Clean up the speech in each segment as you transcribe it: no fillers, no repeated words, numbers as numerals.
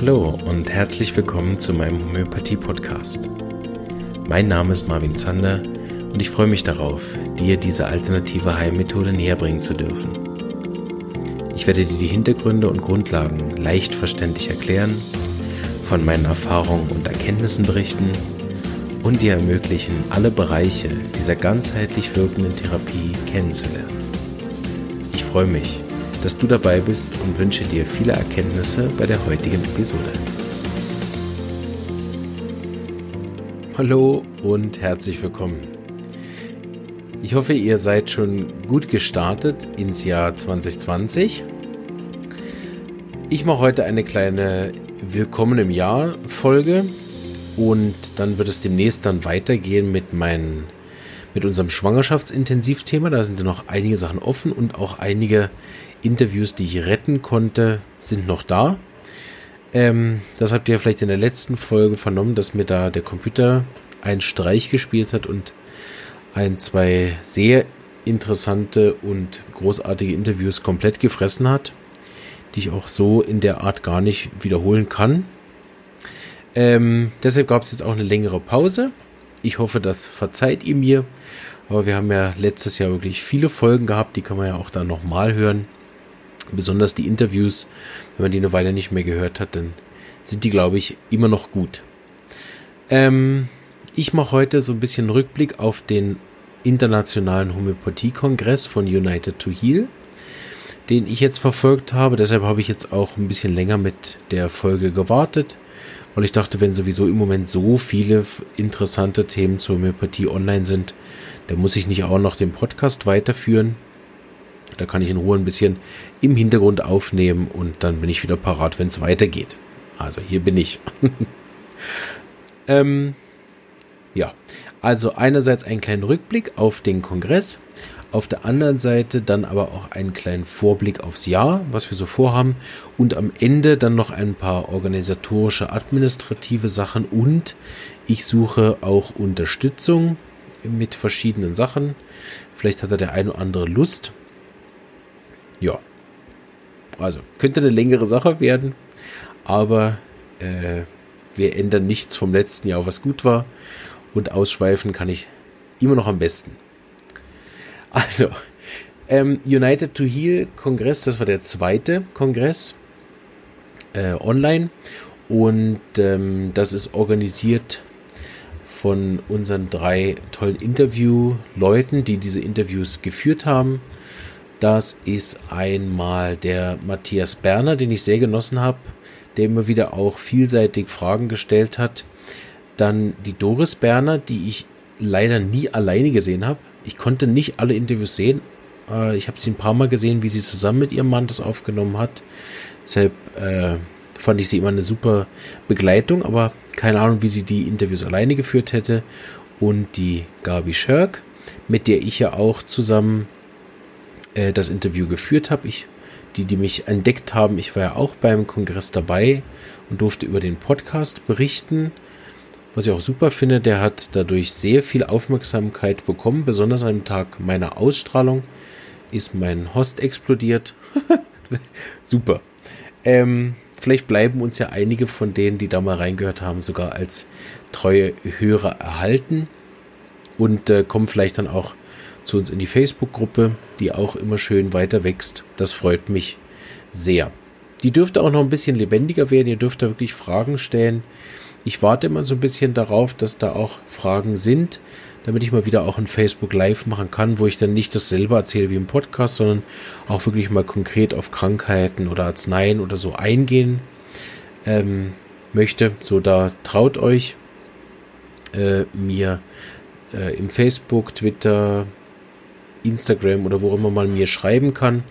Hallo und herzlich willkommen zu meinem Homöopathie-Podcast. Mein Name ist Marvin Zander und ich freue mich darauf, dir diese alternative Heilmethode näher bringen zu dürfen. Ich werde dir die Hintergründe und Grundlagen leicht verständlich erklären, von meinen Erfahrungen und Erkenntnissen berichten und dir ermöglichen, alle Bereiche dieser ganzheitlich wirkenden Therapie kennenzulernen. Ich freue mich, dass du dabei bist und wünsche dir viele Erkenntnisse bei der heutigen Episode. Hallo und herzlich willkommen. Ich hoffe, ihr seid schon gut gestartet ins Jahr 2020. Ich mache heute eine kleine Willkommen im Jahr Folge und dann wird es demnächst dann weitergehen mit unserem Schwangerschaftsintensivthema. Da sind noch einige Sachen offen und auch einige Interviews, die ich retten konnte, sind noch da. Das habt ihr vielleicht in der letzten Folge vernommen, dass mir da der Computer einen Streich gespielt hat und zwei sehr interessante und großartige Interviews komplett gefressen hat, die ich auch so in der Art gar nicht wiederholen kann. Deshalb gab es jetzt auch eine längere Pause. Ich hoffe, das verzeiht ihr mir. Aber wir haben ja letztes Jahr wirklich viele Folgen gehabt, die kann man ja auch dann nochmal hören. Besonders die Interviews, wenn man die eine Weile nicht mehr gehört hat, dann sind die, glaube ich, immer noch gut. Ich mache heute so ein bisschen Rückblick auf den internationalen Homöopathie-Kongress von United to Heal, den ich jetzt verfolgt habe. Deshalb habe ich jetzt auch ein bisschen länger mit der Folge gewartet, weil ich dachte, wenn sowieso im Moment so viele interessante Themen zur Homöopathie online sind, dann muss ich nicht auch noch den Podcast weiterführen. Da kann ich in Ruhe ein bisschen im Hintergrund aufnehmen und dann bin ich wieder parat, wenn es weitergeht. Also hier bin ich. Ja, also einerseits einen kleinen Rückblick auf den Kongress, auf der anderen Seite dann aber auch einen kleinen Vorblick aufs Jahr, was wir so vorhaben und am Ende dann noch ein paar organisatorische, administrative Sachen und ich suche auch Unterstützung mit verschiedenen Sachen. Vielleicht hat da der eine oder andere Lust. Ja, also könnte eine längere Sache werden, aber wir ändern nichts vom letzten Jahr, was gut war und ausschweifen kann ich immer noch am besten. Also, United to Heal Kongress, das war der zweite Kongress online und das ist organisiert von unseren 3 tollen Interviewleuten, die diese Interviews geführt haben. Das ist einmal der Matthias Berner, den ich sehr genossen habe, der immer wieder auch vielseitig Fragen gestellt hat. Dann die Doris Berner, die ich leider nie alleine gesehen habe. Ich konnte nicht alle Interviews sehen. Ich habe sie ein paar Mal gesehen, wie sie zusammen mit ihrem Mann das aufgenommen hat. Deshalb fand ich sie immer eine super Begleitung, aber keine Ahnung, wie sie die Interviews alleine geführt hätte. Und die Gabi Schörk, mit der ich ja auch zusammen das Interview geführt habe. Die mich entdeckt haben, ich war ja auch beim Kongress dabei und durfte über den Podcast berichten. Was ich auch super finde, der hat dadurch sehr viel Aufmerksamkeit bekommen. Besonders am Tag meiner Ausstrahlung ist mein Host explodiert. Super. Vielleicht bleiben uns ja einige von denen, die da mal reingehört haben, sogar als treue Hörer erhalten und kommen vielleicht dann auch zu uns in die Facebook-Gruppe, die auch immer schön weiter wächst. Das freut mich sehr. Die dürfte auch noch ein bisschen lebendiger werden. Ihr dürft da wirklich Fragen stellen. Ich warte immer so ein bisschen darauf, dass da auch Fragen sind, damit ich mal wieder auch ein Facebook Live machen kann, wo ich dann nicht das selber erzähle wie im Podcast, sondern auch wirklich mal konkret auf Krankheiten oder Arzneien oder so eingehen möchte. So, da traut euch mir im Facebook, Twitter, Instagram oder wo immer man mir schreiben kann.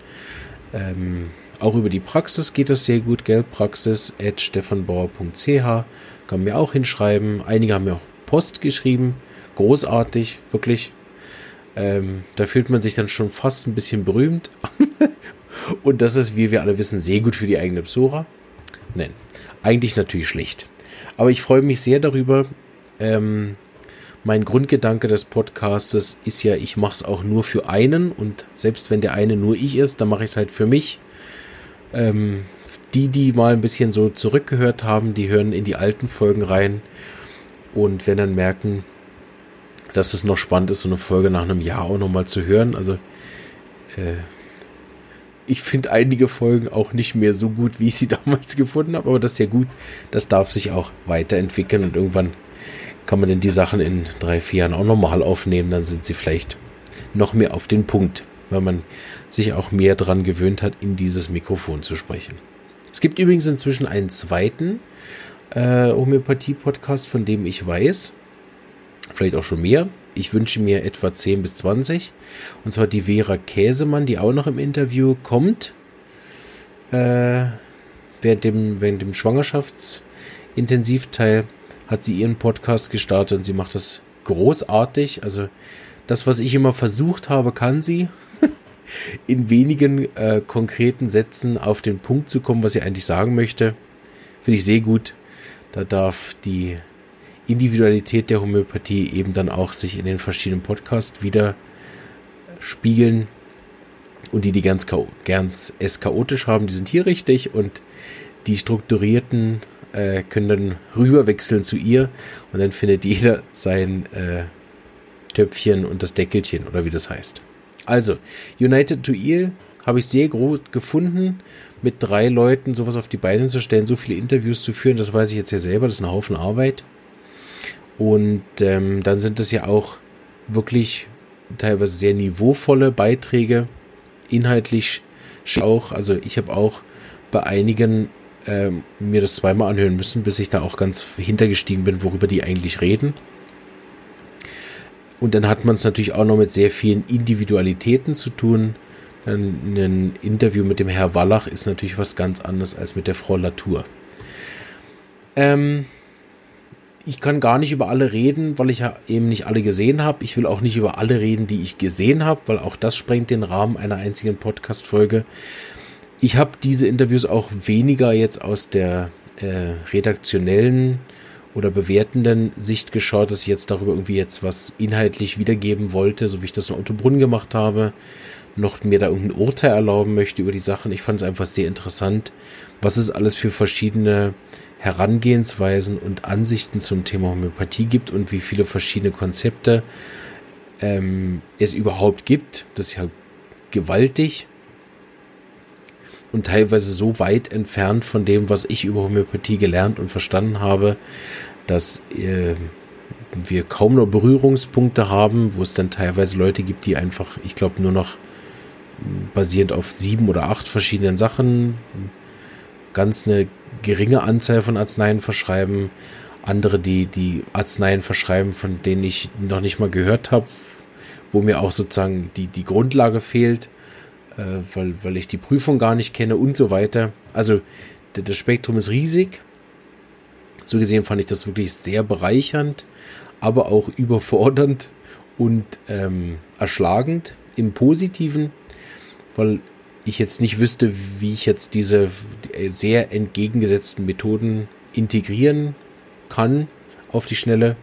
Auch über die Praxis geht das sehr gut, gell? praxis@stefanbauer.ch kann mir auch hinschreiben. Einige haben mir auch Post geschrieben. Großartig, wirklich. Da fühlt man sich dann schon fast ein bisschen berühmt. Und das ist, wie wir alle wissen, sehr gut für die eigene Psora. Nein, eigentlich natürlich schlecht. Aber ich freue mich sehr darüber. Mein Grundgedanke des Podcastes ist ja, ich mache es auch nur für einen und selbst wenn der eine nur ich ist, dann mache ich es halt für mich. die mal ein bisschen so zurückgehört haben, die hören in die alten Folgen rein und werden dann merken, dass es noch spannend ist, so eine Folge nach einem Jahr auch nochmal zu hören. Also ich finde einige Folgen auch nicht mehr so gut, wie ich sie damals gefunden habe, aber das ist ja gut. Das darf sich auch weiterentwickeln und irgendwann kann man denn die Sachen in 3-4 Jahren auch nochmal aufnehmen, dann sind sie vielleicht noch mehr auf den Punkt, weil man sich auch mehr dran gewöhnt hat, in dieses Mikrofon zu sprechen. Es gibt übrigens inzwischen einen zweiten Homöopathie-Podcast, von dem ich weiß, vielleicht auch schon mehr. Ich wünsche mir etwa 10 bis 20. Und zwar die Vera Käsemann, die auch noch im Interview kommt. Während dem Schwangerschaftsintensivteil hat sie ihren Podcast gestartet und sie macht das großartig. Also das, was ich immer versucht habe, kann sie. In wenigen konkreten Sätzen auf den Punkt zu kommen, was sie eigentlich sagen möchte. Finde ich sehr gut. Da darf die Individualität der Homöopathie eben dann auch sich in den verschiedenen Podcasts wieder spiegeln. Und die ganz es chaotisch haben, die sind hier richtig. Und die strukturierten können dann rüberwechseln zu ihr. Und dann findet jeder sein Töpfchen und das Deckelchen oder wie das heißt. Also, United to Heal habe ich sehr gut gefunden, mit 3 Leuten sowas auf die Beine zu stellen, so viele Interviews zu führen, das weiß ich jetzt ja selber, das ist ein Haufen Arbeit. Und dann sind es ja auch wirklich teilweise sehr niveauvolle Beiträge, inhaltlich auch, also ich habe auch bei einigen mir das zweimal anhören müssen, bis ich da auch ganz hintergestiegen bin, worüber die eigentlich reden. Und dann hat man es natürlich auch noch mit sehr vielen Individualitäten zu tun. Ein Interview mit dem Herr Wallach ist natürlich was ganz anderes als mit der Frau Latour. Ich kann gar nicht über alle reden, weil ich ja eben nicht alle gesehen habe. Ich will auch nicht über alle reden, die ich gesehen habe, weil auch das sprengt den Rahmen einer einzigen Podcast-Folge. Ich habe diese Interviews auch weniger jetzt aus der redaktionellen oder bewertenden Sicht geschaut, dass ich jetzt darüber irgendwie jetzt was inhaltlich wiedergeben wollte, so wie ich das in Otto Brunn gemacht habe, noch mir da irgendein Urteil erlauben möchte über die Sachen. Ich fand es einfach sehr interessant, was es alles für verschiedene Herangehensweisen und Ansichten zum Thema Homöopathie gibt und wie viele verschiedene Konzepte es überhaupt gibt. Das ist ja gewaltig und teilweise so weit entfernt von dem, was ich über Homöopathie gelernt und verstanden habe, dass wir kaum noch Berührungspunkte haben, wo es dann teilweise Leute gibt, die einfach, ich glaube, nur noch basierend auf 7 oder 8 verschiedenen Sachen ganz eine geringe Anzahl von Arzneien verschreiben. Andere, die Arzneien verschreiben, von denen ich noch nicht mal gehört habe, wo mir auch sozusagen die Grundlage fehlt, weil ich die Prüfung gar nicht kenne und so weiter. Also das Spektrum ist riesig. So gesehen fand ich das wirklich sehr bereichernd, aber auch überfordernd und erschlagend im Positiven, weil ich jetzt nicht wüsste, wie ich jetzt diese sehr entgegengesetzten Methoden integrieren kann auf die Schnelle,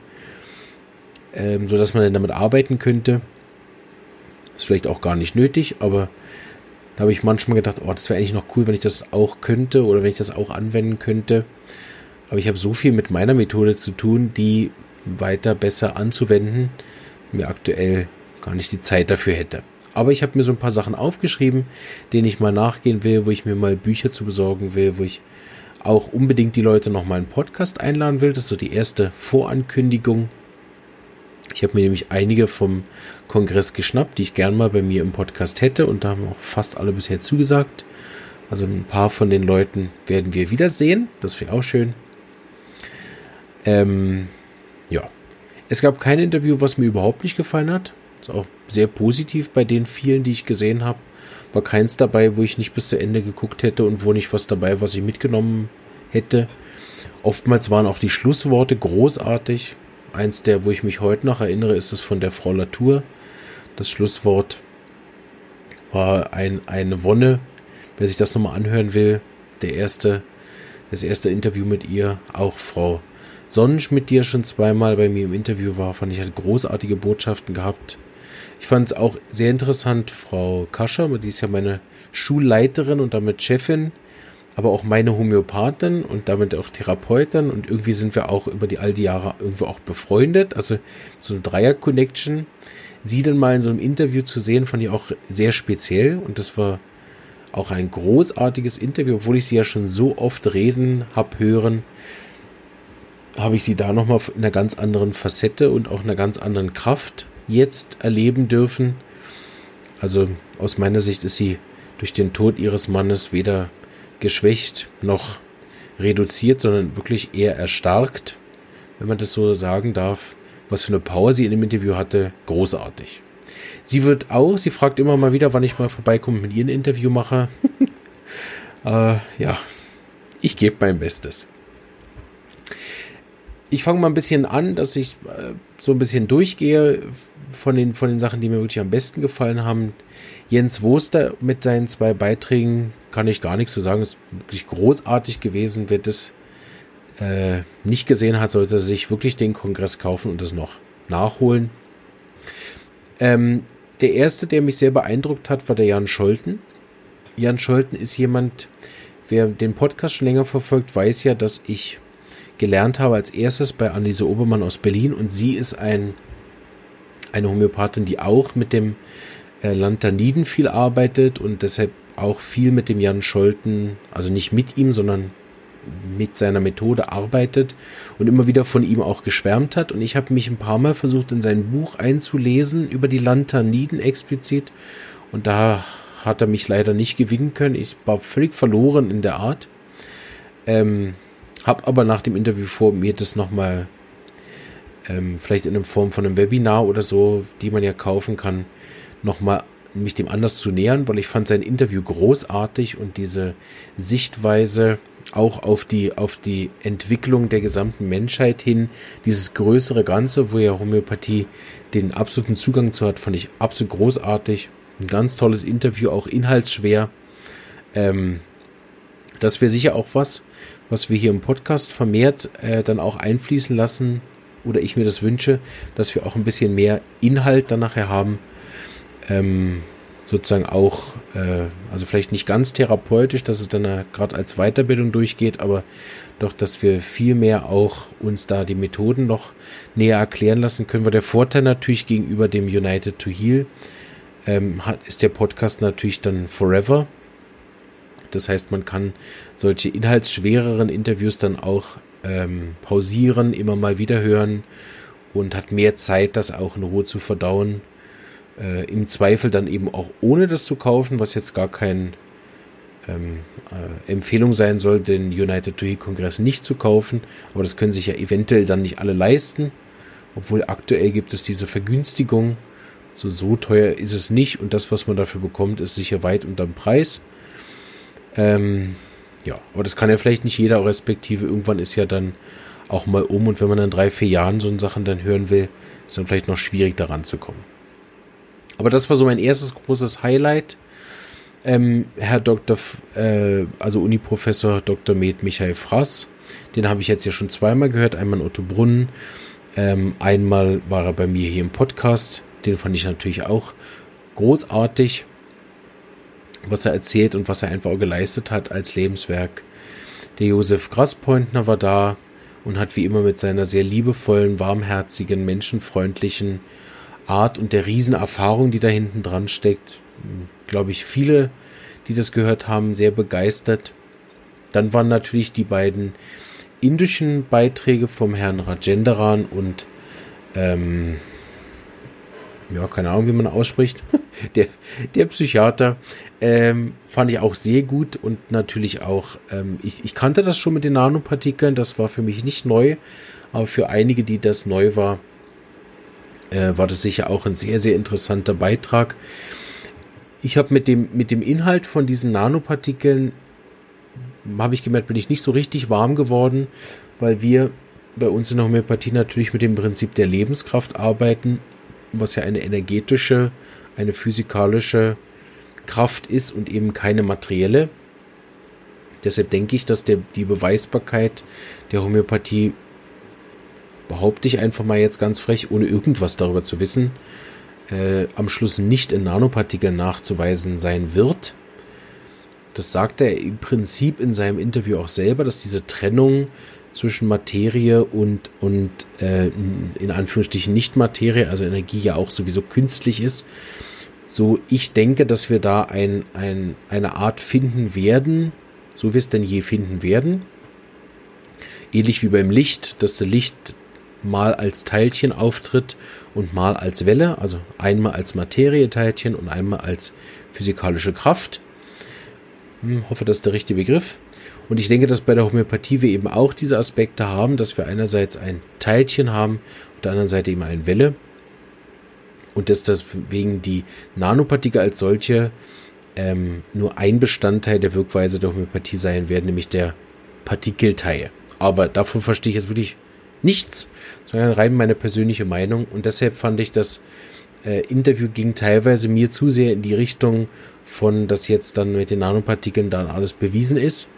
sodass man dann damit arbeiten könnte. Ist vielleicht auch gar nicht nötig, aber da habe ich manchmal gedacht, oh, das wäre eigentlich noch cool, wenn ich das auch könnte oder wenn ich das auch anwenden könnte. Aber ich habe so viel mit meiner Methode zu tun, die weiter besser anzuwenden, mir aktuell gar nicht die Zeit dafür hätte. Aber ich habe mir so ein paar Sachen aufgeschrieben, denen ich mal nachgehen will, wo ich mir mal Bücher zu besorgen will, wo ich auch unbedingt die Leute noch mal einen Podcast einladen will. Das ist so die erste Vorankündigung. Ich habe mir nämlich einige vom Kongress geschnappt, die ich gern mal bei mir im Podcast hätte, und da haben auch fast alle bisher zugesagt. Also ein paar von den Leuten werden wir wiedersehen. Das wäre auch schön. Ja. Es gab kein Interview, was mir überhaupt nicht gefallen hat. Ist auch sehr positiv bei den vielen, die ich gesehen habe. War keins dabei, wo ich nicht bis zu Ende geguckt hätte und wo nicht was dabei, was ich mitgenommen hätte. Oftmals waren auch die Schlussworte großartig. Eins der, wo ich mich heute noch erinnere, ist das von der Frau Latour. Das Schlusswort war eine Wonne. Wer sich das nochmal anhören will, das erste Interview mit ihr, auch Frau Sonnenschmidt, die ja schon zweimal bei mir im Interview war, fand ich, hat großartige Botschaften gehabt. Ich fand es auch sehr interessant, Frau Kascher, die ist ja meine Schulleiterin und damit Chefin, aber auch meine Homöopathin und damit auch Therapeutin, und irgendwie sind wir auch über all die Jahre irgendwo auch befreundet, also so eine Dreier-Connection. Sie dann mal in so einem Interview zu sehen, fand ich auch sehr speziell, und das war auch ein großartiges Interview, obwohl ich sie ja schon so oft reden habe hören, habe ich sie da nochmal in einer ganz anderen Facette und auch einer ganz anderen Kraft jetzt erleben dürfen. Also aus meiner Sicht ist sie durch den Tod ihres Mannes weder geschwächt noch reduziert, sondern wirklich eher erstarkt, wenn man das so sagen darf. Was für eine Power sie in dem Interview hatte, großartig. Sie fragt immer mal wieder, wann ich mal vorbeikomme und mit ihr ein Interview mache. Ja, ich gebe mein Bestes. Ich fange mal ein bisschen an, dass ich so ein bisschen durchgehe von den Sachen, die mir wirklich am besten gefallen haben. Jens Woster mit seinen 2 Beiträgen kann ich gar nichts zu sagen. Ist wirklich großartig gewesen. Wer das nicht gesehen hat, sollte sich wirklich den Kongress kaufen und das noch nachholen. Der erste, der mich sehr beeindruckt hat, war der Jan Scholten. Jan Scholten ist jemand, wer den Podcast schon länger verfolgt, weiß ja, dass ich gelernt habe als erstes bei Anneliese Obermann aus Berlin, und sie ist eine Homöopathin, die auch mit dem Lanthaniden viel arbeitet und deshalb auch viel mit dem Jan Scholten, also nicht mit ihm, sondern mit seiner Methode arbeitet und immer wieder von ihm auch geschwärmt hat. Und ich habe mich ein paar Mal versucht, in sein Buch einzulesen über die Lanthaniden explizit, und da hat er mich leider nicht gewinnen können. Ich war völlig verloren in der Art. Habe aber nach dem Interview vor, mir das nochmal vielleicht in Form von einem Webinar oder so, die man ja kaufen kann, nochmal mich dem anders zu nähern, weil ich fand sein Interview großartig und diese Sichtweise auch auf die Entwicklung der gesamten Menschheit hin, dieses größere Ganze, wo ja Homöopathie den absoluten Zugang zu hat, fand ich absolut großartig. Ein ganz tolles Interview, auch inhaltsschwer. Das wäre sicher auch was wir hier im Podcast vermehrt dann auch einfließen lassen, oder ich mir das wünsche, dass wir auch ein bisschen mehr Inhalt dann nachher haben, sozusagen auch, also vielleicht nicht ganz therapeutisch, dass es dann gerade als Weiterbildung durchgeht, aber doch, dass wir viel mehr auch uns da die Methoden noch näher erklären lassen können, weil der Vorteil natürlich gegenüber dem United to Heal ist der Podcast natürlich dann forever. Das heißt, man kann solche inhaltsschwereren Interviews dann auch pausieren, immer mal wieder hören und hat mehr Zeit, das auch in Ruhe zu verdauen. Im Zweifel dann eben auch ohne das zu kaufen, was jetzt gar keine Empfehlung sein soll, den United to Heal Kongress nicht zu kaufen. Aber das können sich ja eventuell dann nicht alle leisten. Obwohl aktuell gibt es diese Vergünstigung. So teuer ist es nicht. Und das, was man dafür bekommt, ist sicher weit unterm Preis. Ja, aber das kann ja vielleicht nicht jeder, respektive irgendwann ist ja dann auch mal und wenn man dann 3-4 Jahren so Sachen dann hören will, ist dann vielleicht noch schwierig daran zu kommen. Aber das war so mein erstes großes Highlight. Herr Dr., also Uniprofessor Dr. Med Michael Frass, den habe ich jetzt ja schon 2-mal gehört, einmal in Ottobrunn, einmal war er bei mir hier im Podcast, den fand ich natürlich auch großartig, was er erzählt und was er einfach auch geleistet hat als Lebenswerk. Der Josef Graspointner war da und hat wie immer mit seiner sehr liebevollen, warmherzigen, menschenfreundlichen Art und der Riesenerfahrung, die da hinten dran steckt, glaube ich, viele, die das gehört haben, sehr begeistert. Dann waren natürlich die beiden indischen Beiträge vom Herrn Rajendaran und ja, keine Ahnung, wie man ausspricht, der Psychiater, fand ich auch sehr gut und natürlich auch, ich kannte das schon mit den Nanopartikeln, das war für mich nicht neu, aber für einige, die das neu war das sicher auch ein sehr, sehr interessanter Beitrag. Ich habe mit dem Inhalt von diesen Nanopartikeln, habe ich gemerkt, bin ich nicht so richtig warm geworden, weil wir bei uns in der Homöopathie natürlich mit dem Prinzip der Lebenskraft arbeiten, was ja eine energetische, eine physikalische Kraft ist und eben keine materielle. Deshalb denke ich, dass die Beweisbarkeit der Homöopathie, behaupte ich einfach mal jetzt ganz frech, ohne irgendwas darüber zu wissen, am Schluss nicht in Nanopartikeln nachzuweisen sein wird. das sagt er im Prinzip in seinem Interview auch selber, dass diese Trennung zwischen Materie und in Anführungsstrichen Nicht-Materie, also Energie, ja auch sowieso künstlich ist. So, ich denke, dass wir da eine Art finden werden, so wir es denn je finden werden. Ähnlich wie beim Licht, dass der Licht mal als Teilchen auftritt und mal als Welle, also einmal als Materieteilchen und einmal als physikalische Kraft. Hoffe, das ist der richtige Begriff. Und ich denke, dass bei der Homöopathie wir eben auch diese Aspekte haben, dass wir einerseits ein Teilchen haben, auf der anderen Seite eben eine Welle. Und dass deswegen die Nanopartikel als solche nur ein Bestandteil der Wirkweise der Homöopathie sein werden, nämlich der Partikelteil. Aber davon verstehe ich jetzt wirklich nichts, sondern rein meine persönliche Meinung. Und deshalb fand ich, das Interview ging teilweise mir zu sehr in die Richtung von, dass jetzt dann mit den Nanopartikeln dann alles bewiesen ist.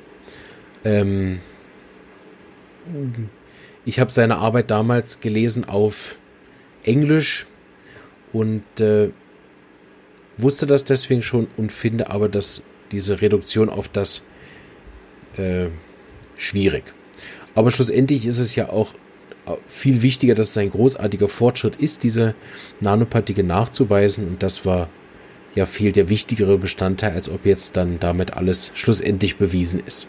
Ich habe seine Arbeit damals gelesen auf Englisch und wusste das deswegen schon und finde aber, dass diese Reduktion auf das schwierig. Aber schlussendlich ist es ja auch viel wichtiger, dass es ein großartiger Fortschritt ist, diese Nanopartikel nachzuweisen, und das war ja viel der wichtigere Bestandteil, als ob jetzt dann damit alles schlussendlich bewiesen ist.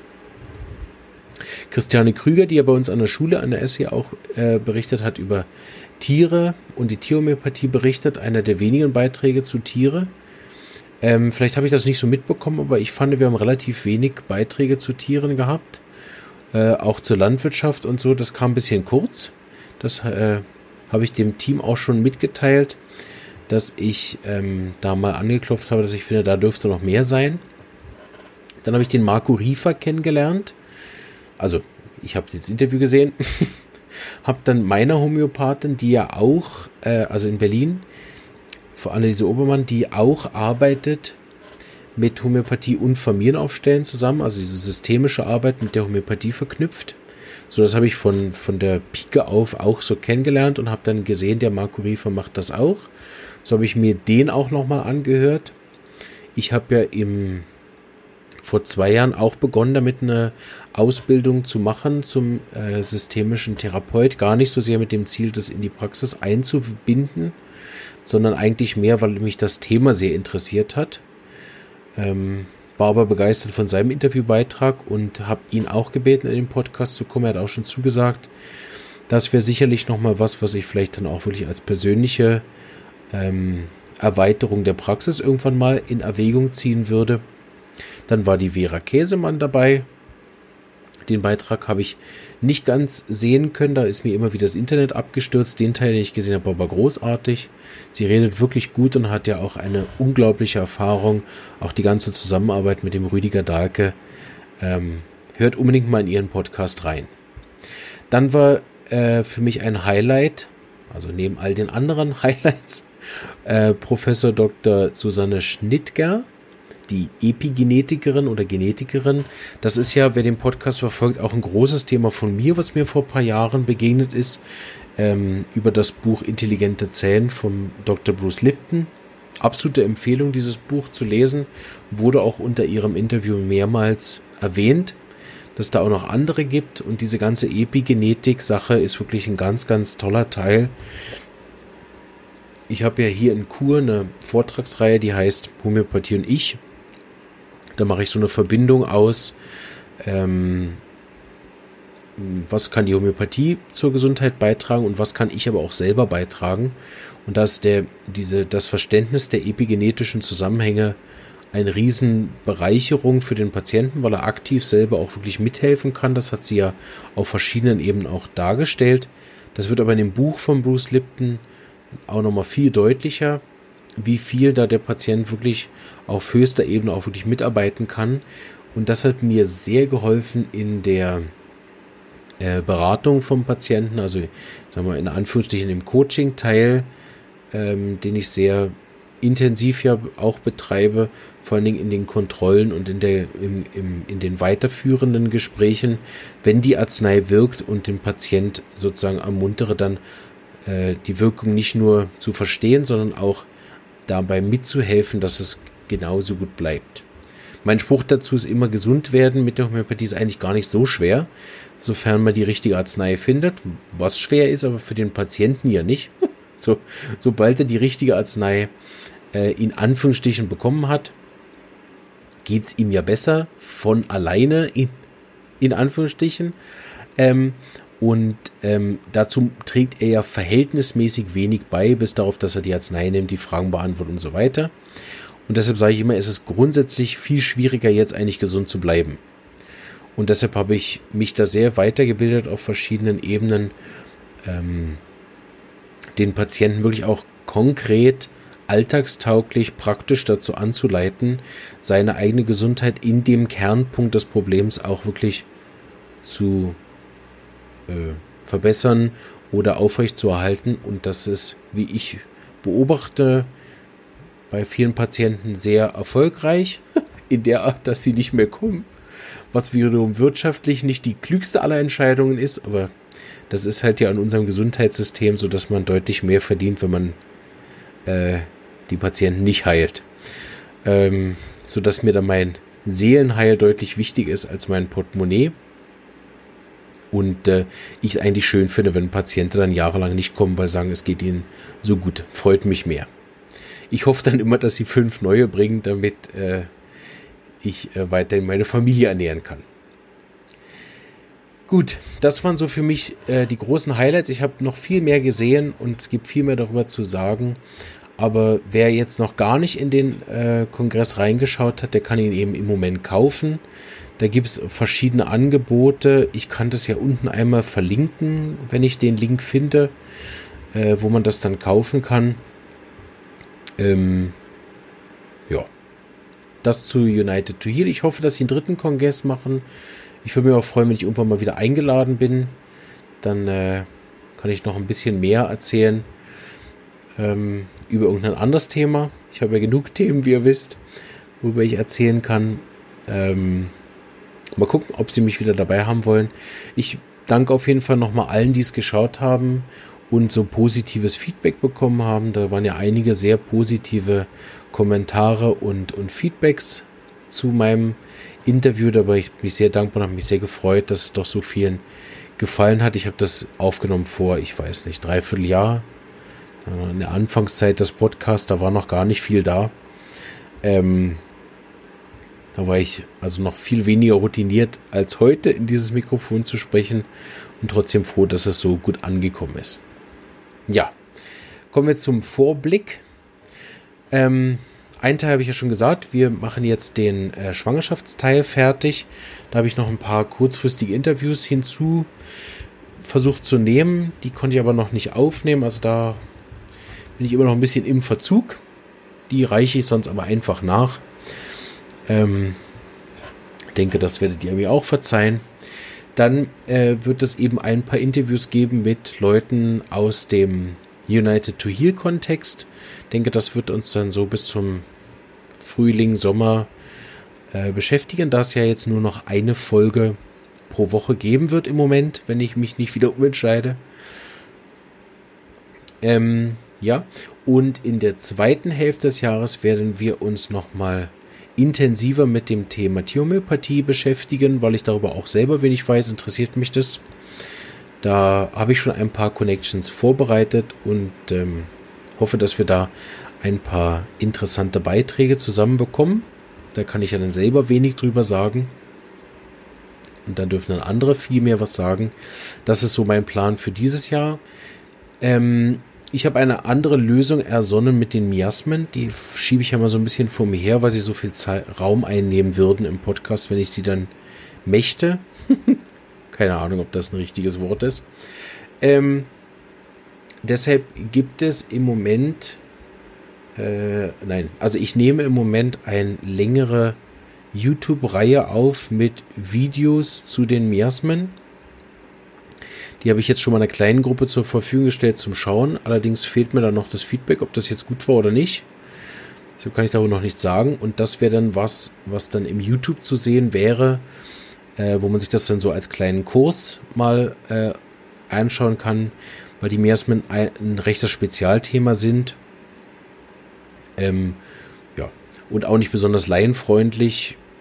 Christiane Krüger, die ja bei uns an der Schule, an der SE auch berichtet hat über Tiere und die Tierhomöopathie berichtet, einer der wenigen Beiträge zu Tiere. Vielleicht habe ich das nicht so mitbekommen, aber ich fand, wir haben relativ wenig Beiträge zu Tieren gehabt. Auch zur Landwirtschaft und so, das kam ein bisschen kurz. Das habe ich dem Team auch schon mitgeteilt, dass ich da mal angeklopft habe, dass ich finde, da dürfte noch mehr sein. Dann habe ich den Marco Riefer kennengelernt. Also, ich habe das Interview gesehen. Habe dann meiner Homöopathin, die ja auch, also in Berlin, vor Anneliese Obermann, die auch arbeitet mit Homöopathie und Familienaufstellen zusammen, also diese systemische Arbeit mit der Homöopathie verknüpft. So, das habe ich von der Pike auf auch so kennengelernt und habe dann gesehen, der Marco Riefer macht das auch. So habe ich mir den auch nochmal angehört. Ich habe ja vor 2 Jahren auch begonnen, damit eine Ausbildung zu machen zum systemischen Therapeut. Gar nicht so sehr mit dem Ziel, das in die Praxis einzubinden, sondern eigentlich mehr, weil mich das Thema sehr interessiert hat. War aber begeistert von seinem Interviewbeitrag und habe ihn auch gebeten, in den Podcast zu kommen. Er hat auch schon zugesagt. Das wäre sicherlich nochmal was ich vielleicht dann auch wirklich als persönliche Erweiterung der Praxis irgendwann mal in Erwägung ziehen würde. Dann war die Vera Käsemann dabei. Den Beitrag habe ich nicht ganz sehen können, da ist mir immer wieder das Internet abgestürzt. Den Teil, den ich gesehen habe, war aber großartig. Sie redet wirklich gut und hat ja auch eine unglaubliche Erfahrung. Auch die ganze Zusammenarbeit mit dem Rüdiger Dahlke. Hört unbedingt mal in ihren Podcast rein. Dann war für mich ein Highlight, also neben all den anderen Highlights, Professor Dr. Susanne Schnittger, die Epigenetikerin oder Genetikerin. Das ist ja, wer den Podcast verfolgt, auch ein großes Thema von mir, was mir vor ein paar Jahren begegnet ist, über das Buch Intelligente Zellen vom Dr. Bruce Lipton. Absolute Empfehlung, dieses Buch zu lesen. Wurde auch unter ihrem Interview mehrmals erwähnt, dass da auch noch andere gibt. Und diese ganze Epigenetik-Sache ist wirklich ein ganz, ganz toller Teil. Ich habe ja hier in Chur eine Vortragsreihe, die heißt Homöopathie und ich. Da mache ich so eine Verbindung aus, was kann die Homöopathie zur Gesundheit beitragen und was kann ich aber auch selber beitragen. Und da ist das Verständnis der epigenetischen Zusammenhänge eine Riesenbereicherung für den Patienten, weil er aktiv selber auch wirklich mithelfen kann. Das hat sie ja auf verschiedenen Ebenen auch dargestellt. Das wird aber in dem Buch von Bruce Lipton auch nochmal viel deutlicher, wie viel da der Patient wirklich auf höchster Ebene auch wirklich mitarbeiten kann. Und das hat mir sehr geholfen in der Beratung vom Patienten, also sagen wir in Anführungsstrichen im Coaching-Teil, den ich sehr intensiv ja auch betreibe, vor allen Dingen in den Kontrollen und in den weiterführenden Gesprächen, wenn die Arznei wirkt und den Patient sozusagen ermuntere, dann die Wirkung nicht nur zu verstehen, sondern auch dabei mitzuhelfen, dass es genauso gut bleibt. Mein Spruch dazu ist immer, gesund werden mit der Homöopathie ist eigentlich gar nicht so schwer, sofern man die richtige Arznei findet, was schwer ist, aber für den Patienten ja nicht. Sobald er die richtige Arznei in Anführungsstrichen bekommen hat, geht es ihm ja besser von alleine in Anführungsstrichen. Dazu trägt er ja verhältnismäßig wenig bei, bis darauf, dass er die Arznei nimmt, die Fragen beantwortet und so weiter. Und deshalb sage ich immer, es ist grundsätzlich viel schwieriger, jetzt eigentlich gesund zu bleiben. Und deshalb habe ich mich da sehr weitergebildet auf verschiedenen Ebenen, den Patienten wirklich auch konkret, alltagstauglich, praktisch dazu anzuleiten, seine eigene Gesundheit in dem Kernpunkt des Problems auch wirklich zu verbessern oder aufrechtzuerhalten. Und das ist, wie ich beobachte, bei vielen Patienten sehr erfolgreich, in der Art, dass sie nicht mehr kommen, was wiederum wirtschaftlich nicht die klügste aller Entscheidungen ist, aber das ist halt ja in unserem Gesundheitssystem so, dass man deutlich mehr verdient, wenn man die Patienten nicht heilt. Sodass mir dann mein Seelenheil deutlich wichtiger ist als mein Portemonnaie. Und ich es eigentlich schön finde, wenn Patienten dann jahrelang nicht kommen, weil sie sagen, es geht ihnen so gut. Freut mich mehr. Ich hoffe dann immer, dass sie 5 neue bringen, damit ich weiterhin meine Familie ernähren kann. Gut, das waren so für mich die großen Highlights. Ich habe noch viel mehr gesehen und es gibt viel mehr darüber zu sagen. Aber wer jetzt noch gar nicht in den Kongress reingeschaut hat, der kann ihn eben im Moment kaufen. Da gibt es verschiedene Angebote. Ich kann das ja unten einmal verlinken, wenn ich den Link finde, wo man das dann kaufen kann. Ja, das zu United to Heal. Ich hoffe, dass sie einen 3. Kongress machen. Ich würde mich auch freuen, wenn ich irgendwann mal wieder eingeladen bin. Dann kann ich noch ein bisschen mehr erzählen über irgendein anderes Thema. Ich habe ja genug Themen, wie ihr wisst, worüber ich erzählen kann. Mal gucken, ob sie mich wieder dabei haben wollen. Ich danke auf jeden Fall nochmal allen, die es geschaut haben und so positives Feedback bekommen haben. Da waren ja einige sehr positive Kommentare und Feedbacks zu meinem Interview. Da war ich mich sehr dankbar und habe mich sehr gefreut, dass es doch so vielen gefallen hat. Ich habe das aufgenommen vor, ich weiß nicht, 3/4 Jahr. In der Anfangszeit des Podcasts, da war noch gar nicht viel da. Da war ich also noch viel weniger routiniert als heute in dieses Mikrofon zu sprechen und trotzdem froh, dass es so gut angekommen ist. Ja, kommen wir zum Vorblick. Einen Teil habe ich ja schon gesagt, wir machen jetzt den Schwangerschaftsteil fertig. Da habe ich noch ein paar kurzfristige Interviews hinzu versucht zu nehmen. Die konnte ich aber noch nicht aufnehmen, also da bin ich immer noch ein bisschen im Verzug. Die reiche ich sonst aber einfach nach. Denke, das werdet ihr mir auch verzeihen. Dann wird es eben ein paar Interviews geben mit Leuten aus dem United to Heal Kontext. Denke, das wird uns dann so bis zum Frühling, Sommer beschäftigen, da es ja jetzt nur noch eine Folge pro Woche geben wird im Moment, wenn ich mich nicht wieder umentscheide. Ja, und in der zweiten Hälfte des Jahres werden wir uns nochmal intensiver mit dem Thema Homöopathie beschäftigen, weil ich darüber auch selber wenig weiß, interessiert mich das. Da habe ich schon ein paar Connections vorbereitet und hoffe, dass wir da ein paar interessante Beiträge zusammenbekommen. Da kann ich ja dann selber wenig drüber sagen. Und dann dürfen dann andere viel mehr was sagen. Das ist so mein Plan für dieses Jahr. Ich habe eine andere Lösung ersonnen mit den Miasmen. Die schiebe ich ja mal so ein bisschen vor mir her, weil sie so viel Raum einnehmen würden im Podcast, wenn ich sie dann möchte. Keine Ahnung, ob das ein richtiges Wort ist. Deshalb gibt es im Moment, also ich nehme im Moment eine längere YouTube-Reihe auf mit Videos zu den Miasmen. Die habe ich jetzt schon mal einer kleinen Gruppe zur Verfügung gestellt zum Schauen. Allerdings fehlt mir dann noch das Feedback, ob das jetzt gut war oder nicht. Deshalb kann ich darüber noch nichts sagen. Und das wäre dann was dann im YouTube zu sehen wäre, wo man sich das dann so als kleinen Kurs mal anschauen kann, weil die Miasmen ein rechtes Spezialthema sind. Ja, und auch nicht besonders laienfreundlich.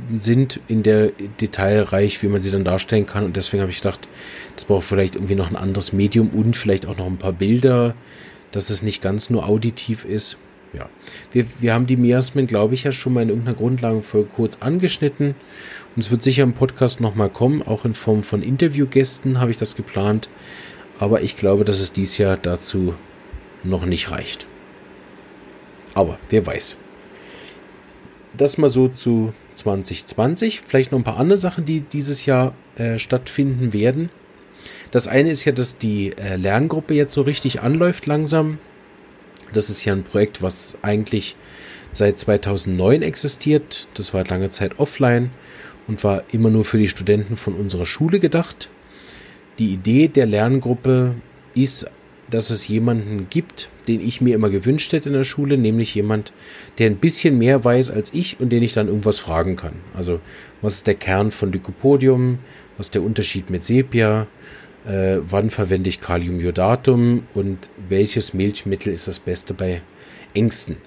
sind in der detailreich, wie man sie dann darstellen kann. Und deswegen habe ich gedacht, das braucht vielleicht irgendwie noch ein anderes Medium und vielleicht auch noch ein paar Bilder, dass es nicht ganz nur auditiv ist. Ja, wir haben die Miasmen, glaube ich, ja schon mal in irgendeiner Grundlagenfolge kurz angeschnitten. Und es wird sicher im Podcast nochmal kommen, auch in Form von Interviewgästen habe ich das geplant. Aber ich glaube, dass es dieses Jahr dazu noch nicht reicht. Aber wer weiß. Das mal so zu 2020. Vielleicht noch ein paar andere Sachen, die dieses Jahr stattfinden werden. Das eine ist ja, dass die Lerngruppe jetzt so richtig anläuft langsam. Das ist ja ein Projekt, was eigentlich seit 2009 existiert. Das war lange Zeit offline und war immer nur für die Studenten von unserer Schule gedacht. Die Idee der Lerngruppe ist, dass es jemanden gibt, den ich mir immer gewünscht hätte in der Schule, nämlich jemand, der ein bisschen mehr weiß als ich und den ich dann irgendwas fragen kann. Also, was ist der Kern von Lycopodium? Was ist der Unterschied mit Sepia? Wann verwende ich Kaliumjodatum? Und welches Milchmittel ist das Beste bei Ängsten?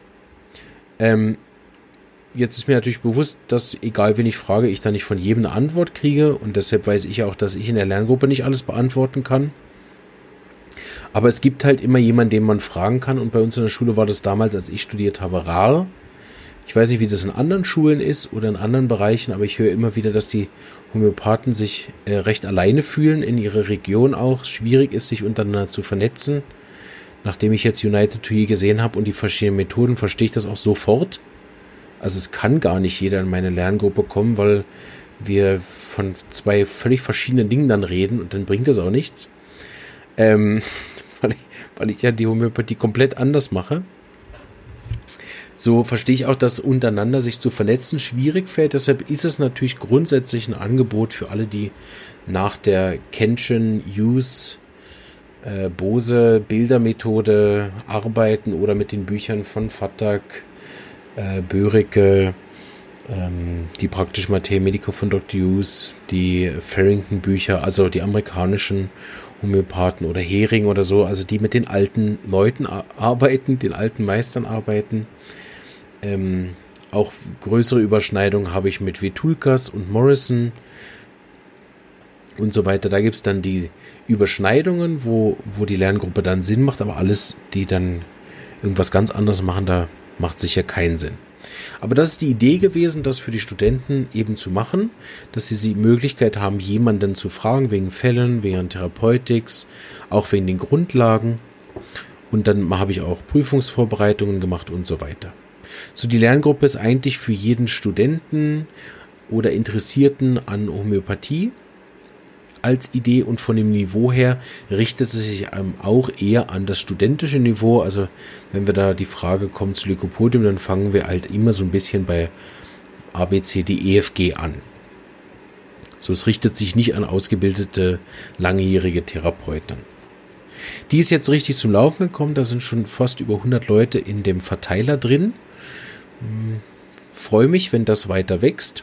Jetzt ist mir natürlich bewusst, dass, egal wen ich frage, ich da nicht von jedem eine Antwort kriege. Und deshalb weiß ich auch, dass ich in der Lerngruppe nicht alles beantworten kann. Aber es gibt halt immer jemanden, den man fragen kann. Und bei uns in der Schule war das damals, als ich studiert habe, rar. Ich weiß nicht, wie das in anderen Schulen ist oder in anderen Bereichen, aber ich höre immer wieder, dass die Homöopathen sich recht alleine fühlen, in ihrer Region auch. Schwierig ist, sich untereinander zu vernetzen. Nachdem ich jetzt United to Heal gesehen habe und die verschiedenen Methoden, verstehe ich das auch sofort. Also es kann gar nicht jeder in meine Lerngruppe kommen, weil wir von zwei völlig verschiedenen Dingen dann reden und dann bringt das auch nichts. Weil ich ja die Homöopathie komplett anders mache. So verstehe ich auch, dass untereinander sich zu vernetzen schwierig fällt. Deshalb ist es natürlich grundsätzlich ein Angebot für alle, die nach der Kenshin Hughes Bose Bildermethode arbeiten oder mit den Büchern von Fattak, Börike, die praktische Materie Medica von Dr. Hughes, die Farrington Bücher, also die amerikanischen Homöopathen oder Hering oder so, also die mit den alten Leuten arbeiten, den alten Meistern arbeiten. Auch größere Überschneidungen habe ich mit Vetulkas und Morrison und so weiter. Da gibt es dann die Überschneidungen, wo die Lerngruppe dann Sinn macht, aber alles, die dann irgendwas ganz anderes machen, da macht sicher keinen Sinn. Aber das ist die Idee gewesen, das für die Studenten eben zu machen, dass sie die Möglichkeit haben, jemanden zu fragen, wegen Fällen, wegen Therapeutics, auch wegen den Grundlagen. Und dann habe ich auch Prüfungsvorbereitungen gemacht und so weiter. So, die Lerngruppe ist eigentlich für jeden Studenten oder Interessierten an Homöopathie als Idee und von dem Niveau her richtet es sich auch eher an das studentische Niveau. Also wenn wir da die Frage kommen zu Lycopodium, dann fangen wir halt immer so ein bisschen bei A, B, C, D, E, F, G an. So, es richtet sich nicht an ausgebildete, langjährige Therapeuten. Die ist jetzt richtig zum Laufen gekommen, da sind schon fast über 100 Leute in dem Verteiler drin. Freue mich, wenn das weiter wächst,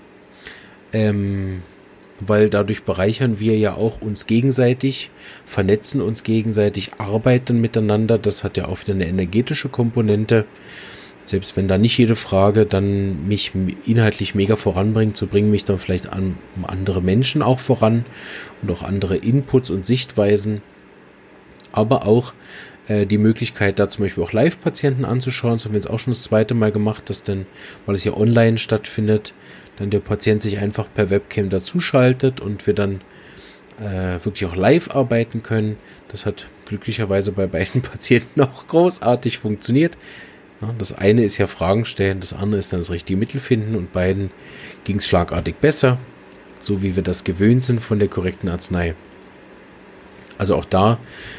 weil dadurch bereichern wir ja auch uns gegenseitig, vernetzen uns gegenseitig, arbeiten miteinander. Das hat ja auch wieder eine energetische Komponente. Selbst wenn da nicht jede Frage dann mich inhaltlich mega voranbringt, so bringen mich dann vielleicht an andere Menschen auch voran und auch andere Inputs und Sichtweisen. Aber auch die Möglichkeit, da zum Beispiel auch Live-Patienten anzuschauen. Das haben wir jetzt auch schon das zweite Mal gemacht, dass dann, weil es ja online stattfindet, dann der Patient sich einfach per Webcam dazuschaltet und wir dann wirklich auch live arbeiten können. Das hat glücklicherweise bei beiden Patienten auch großartig funktioniert. Ja, das eine ist ja Fragen stellen, das andere ist dann das richtige Mittel finden und beiden ging es schlagartig besser, so wie wir das gewöhnt sind von der korrekten Arznei. Also auch da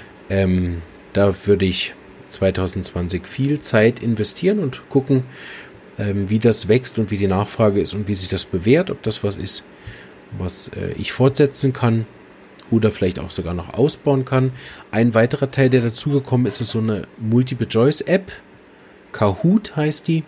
würde ich 2020 viel Zeit investieren und gucken, wie das wächst und wie die Nachfrage ist und wie sich das bewährt, ob das was ist, was ich fortsetzen kann oder vielleicht auch sogar noch ausbauen kann. Ein weiterer Teil, der dazugekommen ist, ist so eine Multiple-Choice-App. Kahoot heißt die,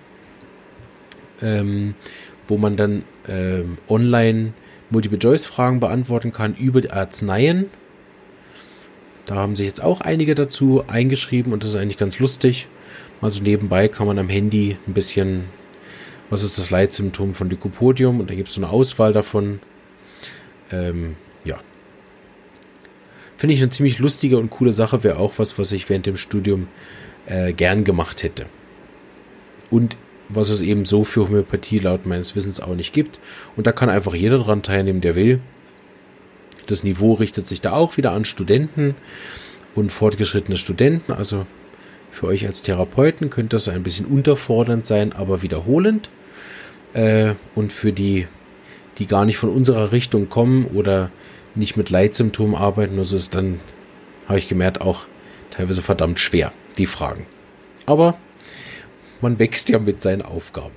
wo man dann online Multiple-Choice-Fragen beantworten kann über die Arzneien. Da haben sich jetzt auch einige dazu eingeschrieben und das ist eigentlich ganz lustig. Also nebenbei kann man am Handy ein bisschen was ist das Leitsymptom von Lycopodium, und da gibt es so eine Auswahl davon. Ja. Finde ich eine ziemlich lustige und coole Sache, wäre auch was ich während dem Studium gern gemacht hätte. Und was es eben so für Homöopathie laut meines Wissens auch nicht gibt. Und da kann einfach jeder dran teilnehmen, der will. Das Niveau richtet sich da auch wieder an Studenten und fortgeschrittene Studenten. Also für euch als Therapeuten könnte das ein bisschen unterfordernd sein, aber wiederholend. Und für die gar nicht von unserer Richtung kommen oder nicht mit Leitsymptomen arbeiten, also ist dann, habe ich gemerkt, auch teilweise verdammt schwer, die Fragen. Aber man wächst ja mit seinen Aufgaben.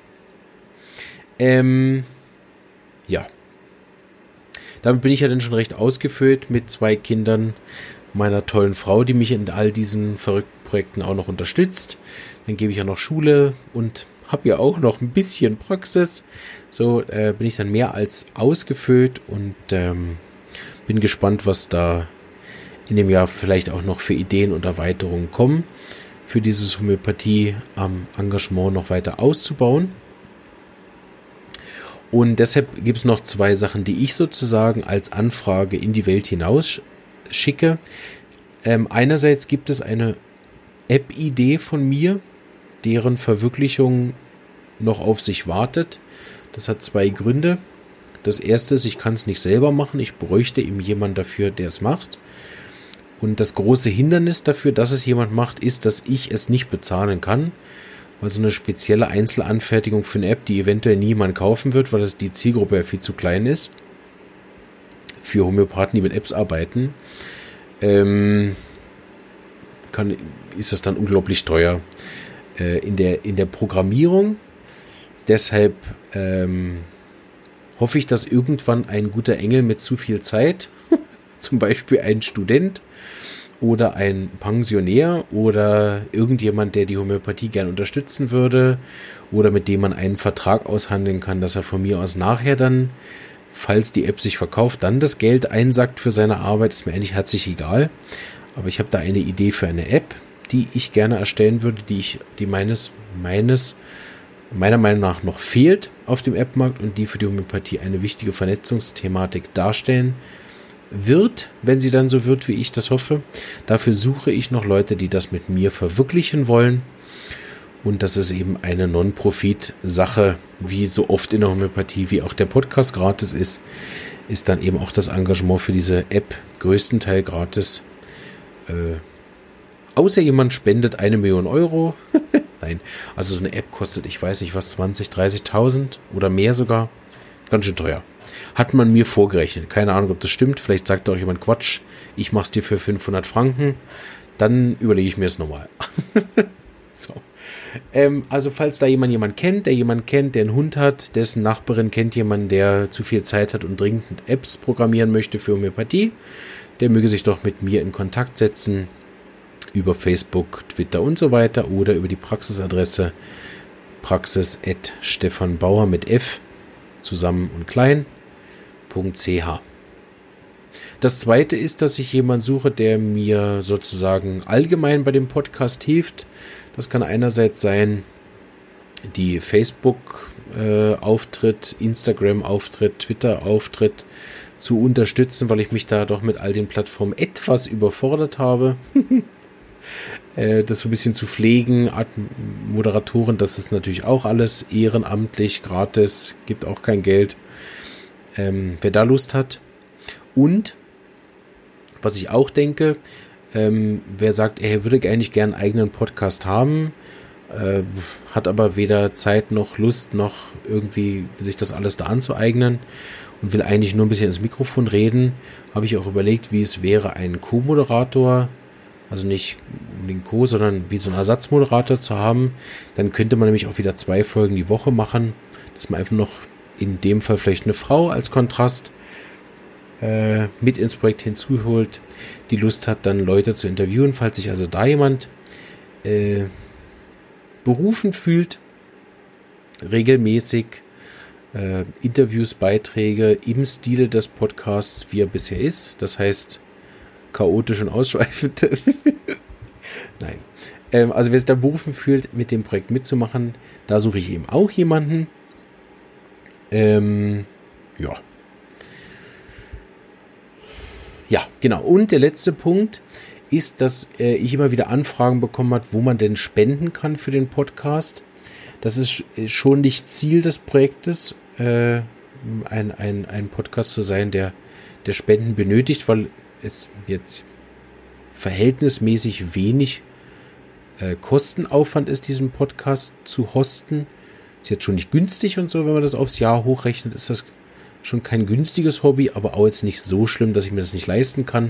Ja. Damit bin ich ja dann schon recht ausgefüllt mit 2 Kindern meiner tollen Frau, die mich in all diesen verrückten Projekten auch noch unterstützt. Dann gebe ich ja noch Schule und habe ja auch noch ein bisschen Praxis. So bin ich dann mehr als ausgefüllt und bin gespannt, was da in dem Jahr vielleicht auch noch für Ideen und Erweiterungen kommen, für dieses Homöopathie-Engagement noch weiter auszubauen. Und deshalb gibt es noch 2 Sachen, die ich sozusagen als Anfrage in die Welt hinaus schicke. Einerseits gibt es eine App-Idee von mir, deren Verwirklichung noch auf sich wartet. Das hat 2 Gründe. Das erste ist, ich kann es nicht selber machen. Ich bräuchte eben jemanden dafür, der es macht. Und das große Hindernis dafür, dass es jemand macht, ist, dass ich es nicht bezahlen kann. Weil so eine spezielle Einzelanfertigung für eine App, die eventuell niemand kaufen wird, weil die Zielgruppe ja viel zu klein ist. Für Homöopathen, die mit Apps arbeiten, ist das dann unglaublich teuer in der Programmierung. Deshalb hoffe ich, dass irgendwann ein guter Engel mit zu viel Zeit, zum Beispiel ein Student oder ein Pensionär oder irgendjemand, der die Homöopathie gern unterstützen würde oder mit dem man einen Vertrag aushandeln kann, dass er von mir aus nachher dann, falls die App sich verkauft, dann das Geld einsackt für seine Arbeit, ist mir eigentlich herzlich egal. Aber ich habe da eine Idee für eine App, die ich gerne erstellen würde, die meiner Meinung nach noch fehlt auf dem App-Markt und die für die Homöopathie eine wichtige Vernetzungsthematik darstellen wird, wenn sie dann so wird, wie ich das hoffe. Dafür suche ich noch Leute, die das mit mir verwirklichen wollen. Und das ist eben eine Non-Profit-Sache, wie so oft in der Homöopathie, wie auch der Podcast gratis ist dann eben auch das Engagement für diese App größtenteils gratis. Außer jemand spendet 1 Million Euro. Nein, also so eine App kostet, ich weiß nicht was, 20.000, 30.000 oder mehr sogar. Ganz schön teuer. Hat man mir vorgerechnet. Keine Ahnung, ob das stimmt. Vielleicht sagt auch jemand Quatsch. Ich mach's dir für 500 Franken. Dann überlege ich mir es nochmal. So. Also falls da jemand kennt, der einen Hund hat, dessen Nachbarin kennt jemanden, der zu viel Zeit hat und dringend Apps programmieren möchte für Homöopathie, der möge sich doch mit mir in Kontakt setzen. Über Facebook, Twitter und so weiter oder über die Praxisadresse praxis@stefanbauer mit F zusammen und klein.ch. Das zweite ist, dass ich jemanden suche, der mir sozusagen allgemein bei dem Podcast hilft. Das kann einerseits sein, die Facebook-Auftritt, Instagram-Auftritt, Twitter-Auftritt zu unterstützen, weil ich mich da doch mit all den Plattformen etwas überfordert habe. Das so ein bisschen zu pflegen, Moderatoren, das ist natürlich auch alles ehrenamtlich, gratis, gibt auch kein Geld. Wer da Lust hat. Und, was ich auch denke, wer sagt, er würde eigentlich gern einen eigenen Podcast haben, hat aber weder Zeit noch Lust noch irgendwie sich das alles da anzueignen und will eigentlich nur ein bisschen ins Mikrofon reden, habe ich auch überlegt, wie es wäre, einen Co-Moderator, also nicht den Co, sondern wie so einen Ersatzmoderator zu haben. Dann könnte man nämlich auch wieder 2 Folgen die Woche machen, dass man einfach noch in dem Fall vielleicht eine Frau als Kontrast mit ins Projekt hinzuholt, die Lust hat, dann Leute zu interviewen, falls sich also da jemand berufen fühlt, regelmäßig Interviews, Beiträge im Stile des Podcasts, wie er bisher ist. Das heißt, chaotisch und ausschweifend. Nein. Also wer sich da berufen fühlt, mit dem Projekt mitzumachen, da suche ich eben auch jemanden. Ja. Ja, genau. Und der letzte Punkt ist, dass ich immer wieder Anfragen bekommen habe, wo man denn spenden kann für den Podcast. Das ist schon nicht Ziel des Projektes, ein Podcast zu sein, der Spenden benötigt, weil es jetzt verhältnismäßig wenig Kostenaufwand ist, diesen Podcast zu hosten. Ist jetzt schon nicht günstig und so, wenn man das aufs Jahr hochrechnet, ist das schon kein günstiges Hobby, aber auch jetzt nicht so schlimm, dass ich mir das nicht leisten kann.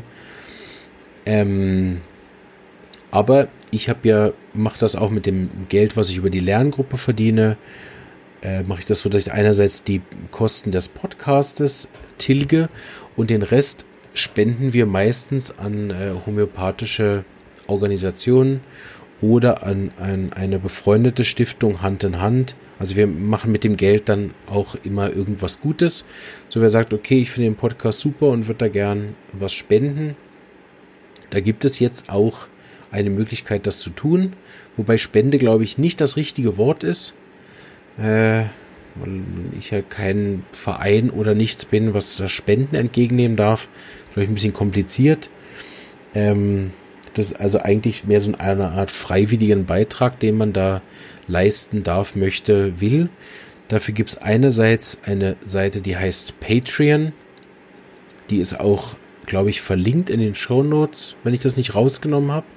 Aber ich mache das auch mit dem Geld, was ich über die Lerngruppe verdiene, mache ich das so, dass ich einerseits die Kosten des Podcastes tilge und den Rest spenden wir meistens an homöopathische Organisationen oder an eine befreundete Stiftung Hand in Hand. Also wir machen mit dem Geld dann auch immer irgendwas Gutes. So wer sagt, okay, ich finde den Podcast super und würde da gern was spenden. Da gibt es jetzt auch eine Möglichkeit, das zu tun. Wobei Spende, glaube ich, nicht das richtige Wort ist. Weil ich ja kein Verein oder nichts bin, was das Spenden entgegennehmen darf. Glaube ich, ein bisschen kompliziert. Das ist also eigentlich mehr so eine Art freiwilligen Beitrag, den man da leisten darf, möchte, will. Dafür gibt es einerseits eine Seite, die heißt Patreon. Die ist auch, glaube ich, verlinkt in den Shownotes, wenn ich das nicht rausgenommen habe.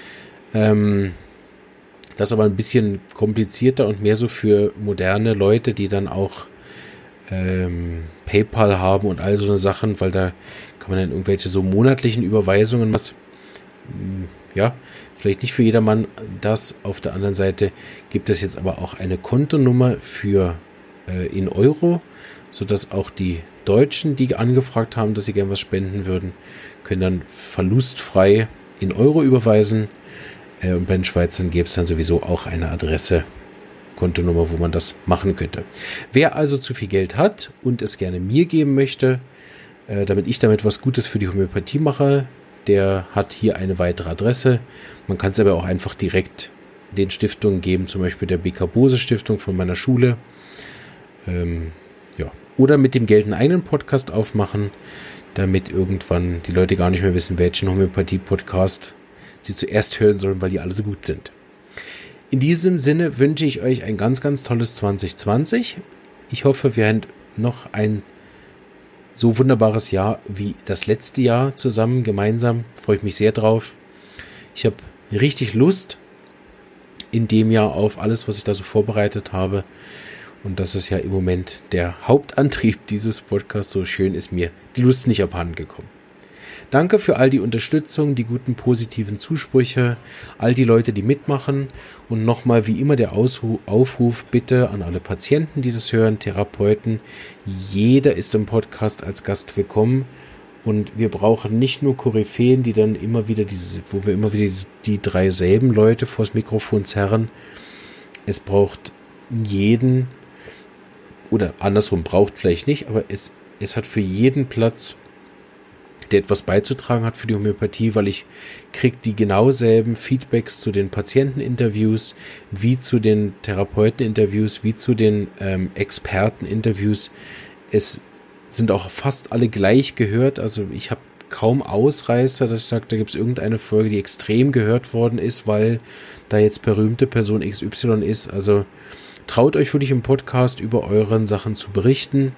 Das ist aber ein bisschen komplizierter und mehr so für moderne Leute, die dann auch PayPal haben und all so eine Sachen, weil da kann man dann irgendwelche so monatlichen Überweisungen, ja, vielleicht nicht für jedermann das. Auf der anderen Seite gibt es jetzt aber auch eine Kontonummer für in Euro, sodass auch die Deutschen, die angefragt haben, dass sie gern was spenden würden, können dann verlustfrei in Euro überweisen. Und bei den Schweizern gäbe es dann sowieso auch eine Adresse, Kontonummer, wo man das machen könnte. Wer also zu viel Geld hat und es gerne mir geben möchte, damit ich damit was Gutes für die Homöopathie mache, der hat hier eine weitere Adresse. Man kann es aber auch einfach direkt den Stiftungen geben, zum Beispiel der BK Bose Stiftung von meiner Schule. Ja. Oder mit dem Geld einen eigenen Podcast aufmachen, damit irgendwann die Leute gar nicht mehr wissen, welchen Homöopathie-Podcast sie zuerst hören sollen, weil die alle so gut sind. In diesem Sinne wünsche ich euch ein ganz, ganz tolles 2020. Ich hoffe, wir haben noch ein so wunderbares Jahr wie das letzte Jahr zusammen, gemeinsam. Freue ich mich sehr drauf. Ich habe richtig Lust in dem Jahr auf alles, was ich da so vorbereitet habe. Und das ist ja im Moment der Hauptantrieb dieses Podcasts. So schön ist mir die Lust nicht abhanden gekommen. Danke für all die Unterstützung, die guten positiven Zusprüche, all die Leute, die mitmachen. Und nochmal wie immer der Aufruf bitte an alle Patienten, die das hören, Therapeuten. Jeder ist im Podcast als Gast willkommen. Und wir brauchen nicht nur Koryphäen, die dann immer wieder wo wir immer wieder die drei selben Leute vors Mikrofon zerren. Es braucht jeden, oder andersrum braucht vielleicht nicht, aber es hat für jeden Platz, der etwas beizutragen hat für die Homöopathie, weil ich kriege die genau selben Feedbacks zu den Patienteninterviews, wie zu den Therapeuteninterviews, wie zu den Experteninterviews. Es sind auch fast alle gleich gehört, also ich habe kaum Ausreißer, dass ich sage, da gibt es irgendeine Folge, die extrem gehört worden ist, weil da jetzt berühmte Person XY ist. Also traut euch wirklich im Podcast über euren Sachen zu berichten.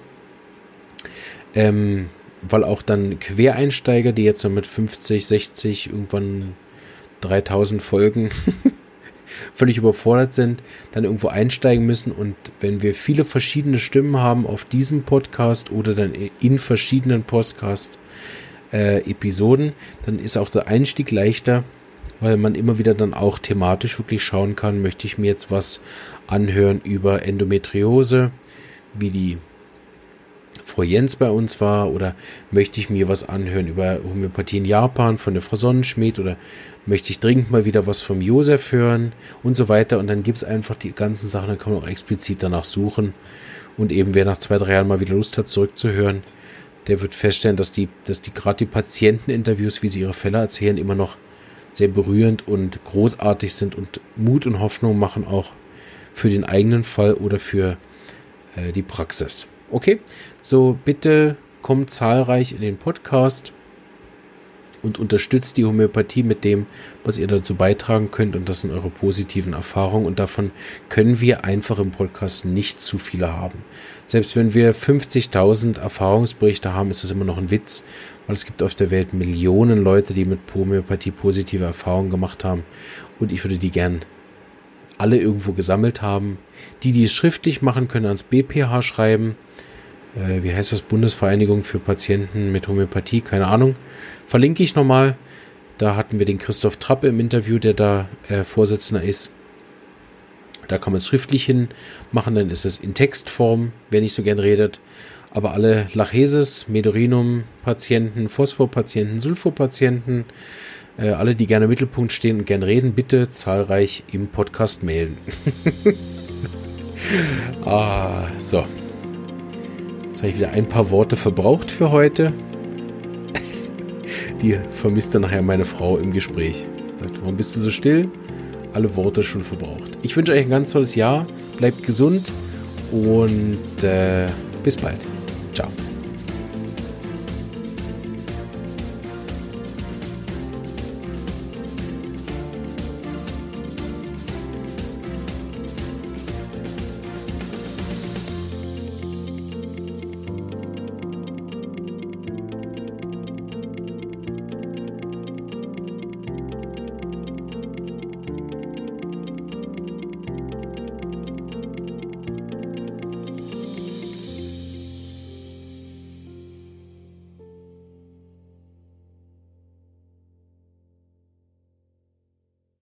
Weil auch dann Quereinsteiger, die jetzt so mit 50, 60, irgendwann 3000 Folgen völlig überfordert sind, dann irgendwo einsteigen müssen. Und wenn wir viele verschiedene Stimmen haben auf diesem Podcast oder dann in verschiedenen Podcast-Episoden, dann ist auch der Einstieg leichter, weil man immer wieder dann auch thematisch wirklich schauen kann, möchte ich mir jetzt was anhören über Endometriose, wie die Frau Jens bei uns war, oder möchte ich mir was anhören über Homöopathie in Japan von der Frau Sonnenschmidt, oder möchte ich dringend mal wieder was vom Josef hören und so weiter. Und dann gibt es einfach die ganzen Sachen, dann kann man auch explizit danach suchen. Und eben wer nach 2-3 Jahren mal wieder Lust hat, zurückzuhören, der wird feststellen, dass die gerade die Patienteninterviews, wie sie ihre Fälle erzählen, immer noch sehr berührend und großartig sind und Mut und Hoffnung machen, auch für den eigenen Fall oder für die Praxis. Okay, so bitte kommt zahlreich in den Podcast und unterstützt die Homöopathie mit dem, was ihr dazu beitragen könnt, und das sind eure positiven Erfahrungen, und davon können wir einfach im Podcast nicht zu viele haben. Selbst wenn wir 50.000 Erfahrungsberichte haben, ist das immer noch ein Witz, weil es gibt auf der Welt Millionen Leute, die mit Homöopathie positive Erfahrungen gemacht haben, und ich würde die gern alle irgendwo gesammelt haben. Die es schriftlich machen, können ans BPH schreiben. Wie heißt das? Bundesvereinigung für Patienten mit Homöopathie, keine Ahnung. Verlinke ich nochmal. Da hatten wir den Christoph Trappe im Interview, der da Vorsitzender ist. Da kann man es schriftlich hin machen, dann ist es in Textform, wer nicht so gern redet. Aber alle Lachesis, Medorinum-Patienten, Phosphor-Patienten, Sulfur-Patienten, alle, die gerne im Mittelpunkt stehen und gern reden, bitte zahlreich im Podcast melden. So. Jetzt habe ich wieder ein paar Worte verbraucht für heute. Die vermisst dann nachher meine Frau im Gespräch. Sagt, warum bist du so still? Alle Worte schon verbraucht. Ich wünsche euch ein ganz tolles Jahr. Bleibt gesund und bis bald. Ciao.